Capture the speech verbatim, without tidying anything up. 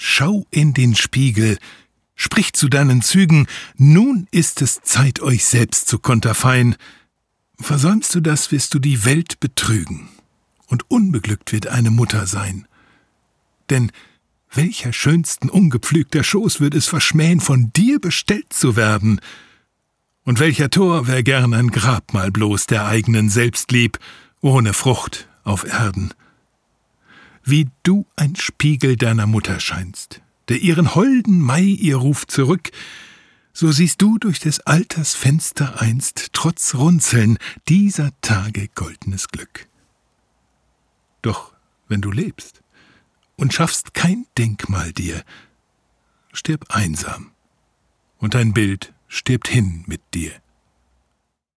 schau in den Spiegel, sprich zu deinen Zügen, nun ist es Zeit, euch selbst zu konterfeien. Versäumst du das, wirst du die Welt betrügen, und unbeglückt wird eine Mutter sein. Denn welcher schönsten ungepflügter Schoß wird es verschmähen, von dir bestellt zu werden? Und welcher Tor wär gern ein Grabmal bloß der eigenen Selbstlieb, ohne Frucht auf Erden? Wie du ein Spiegel deiner Mutter scheinst, der ihren holden Mai ihr ruft zurück, so siehst du durch des Alters Fenster einst, trotz Runzeln, dieser Tage goldenes Glück. Doch wenn du lebst und schaffst kein Denkmal dir, stirb einsam, und dein Bild stirbt hin mit dir.